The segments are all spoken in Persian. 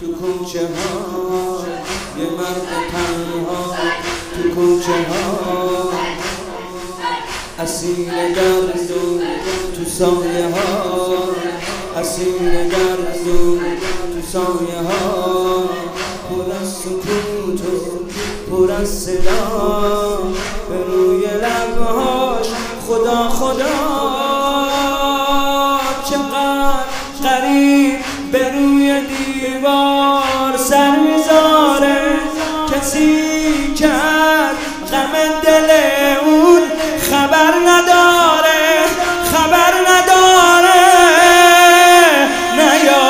تو کوچه ها، یه مرد تنها تو کوچه ها، اسیر درد و تو سایه ها، اسیر درد و تو سایه ها، پر از سکوت و پر از صدا، به روی لبهاش خدا خدا. چقدر غریب به روی دیوار سر میذاره، کسی که از غم دل اون خبر نداره، خبر نداره. نیا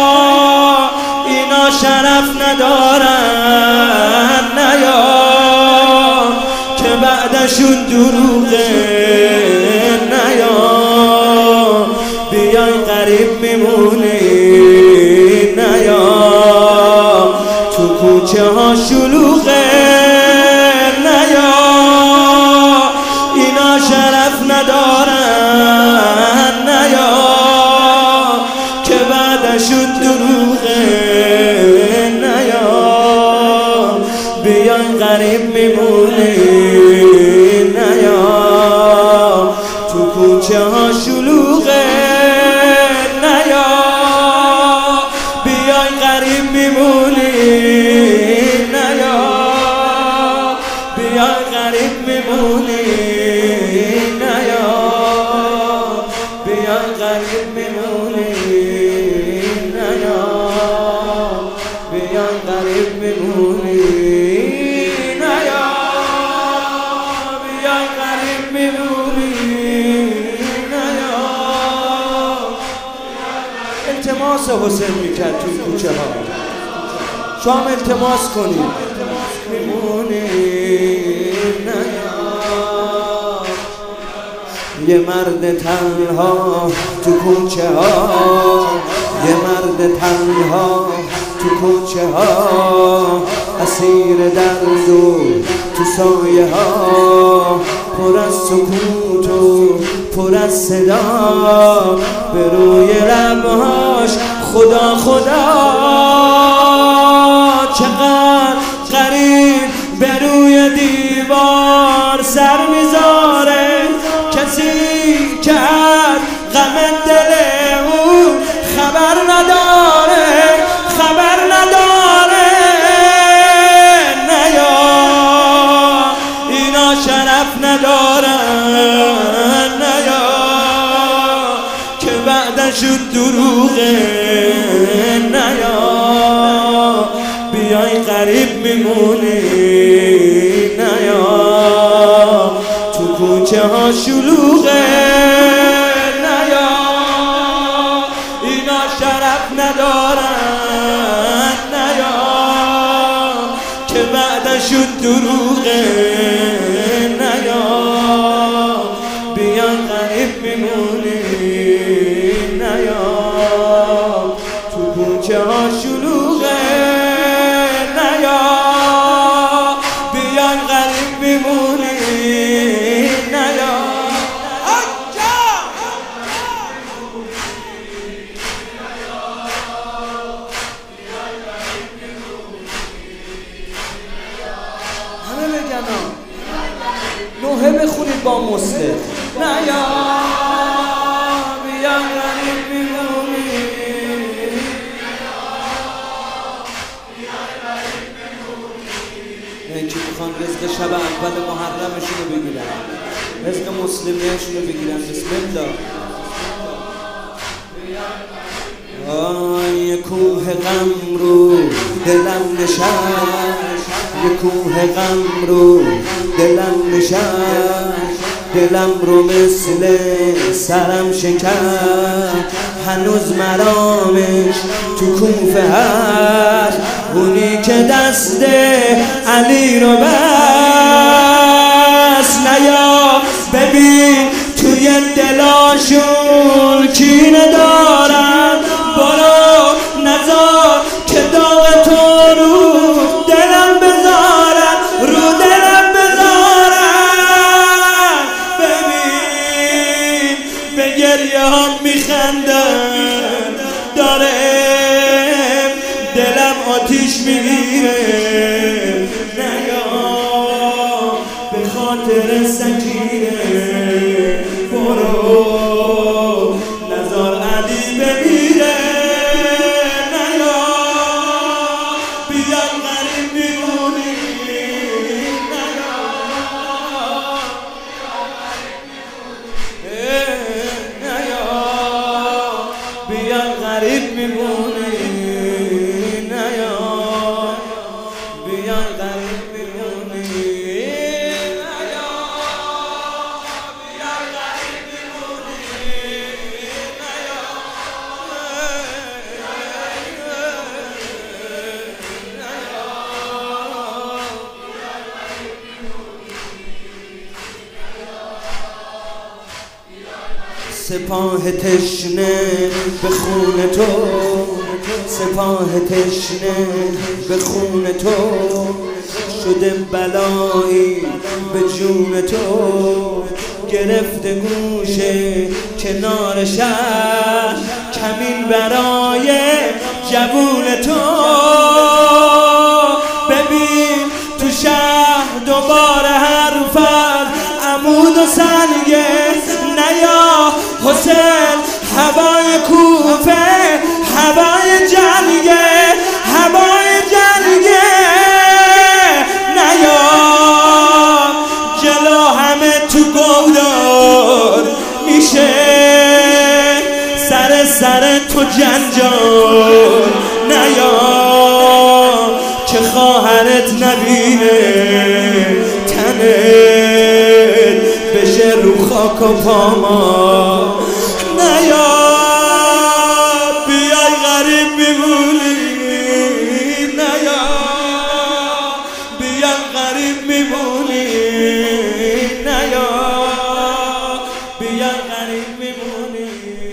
اینا شرف ندارن، نیا که بعدشون دروغه، نیا بیای غریب میمونی، نیا تو کوچه ها شلوغه، نیا اینا شرف ندارن، نیا که بعدشون دروغه، نیا بیای غریب میمونی، نیا تو کوچه ها شلوغه، نیا بیای غریب میمونی، نیا بیای غریب میمونی، نیا بیای غریب میمونی، نیا بیای غریب میمونی، نیا بیای غریب میمونی، نیا. التماس حسین میکرد توی کوچه ها، شام التماس کنید میمونی، نیا یه مرد تنها تو کوچه ها، یه مرد تنها تو کوچه ها، اسیر درد و تو سایه ها، پر از سکوت و پر از صدا، به روی لبهاش خدا خدا. چقدر غریب به روی دیوار سر میذاره، کسی که از غم دل اون خبر نداره، خبر نداره. نیا اینا شرف ندارن، نیا که بعدشون دروغه، نیا بیای غریب میمونی، نیا تو کوچه ها شلوغه، نیا اینا شرف ندارن، نیا که بعدشون دروغه، نیا بیای غریب میمونی، نیا تو کوچه ها شلوغه، نیا بیای غریب میمونی، نیا. همه بگن نوحه بخونید با مسلم، نیا بیای غریب میمونی، این که میخوان رزق شب اول محرمشون رو بگیرن، رزق مسلمیشون رو بگیرن. بسم الله. یه کوه غم رو دلم نشست، یه کوه غم رو دلم نشست، دلم رو مثل سرم شکست، هنوز مرامش تو کوفه هست، اونی که دست علی رو بست. نیا ببین توی دلاشون کینه دارن، برو نزار که داغ تو رو دلم بذارن، رو دلم بذارن. ببین به گریه هم میخندن، داره دلم آتیش میگیره نیا به خاطر سکینه برو نزار علی بمیره نیا بیای غریب میمونی نیا بیای غریب میمونی نیا بیای غریب میمونی نیا بیای غریب میمونی نیا سپاه تشنه به خون تو سپاه تشنه به خون تو شده بلایی به جون تو گرفته گوشه کنار شهر کمین برای جوون تو ببین تو شهر دوباره حرف از عمود و سنگه نیا حسین هوای کوفه هوای جنگه هوای جنگه نیا جلو همه تو گودار میشه سر تو جنجال نیا که خواهرت نبینه تنت بشه رو خاک و پاما نیا بیای غریب میمونی نیا بیای غریب میمونی نیا بیای غریب میمونی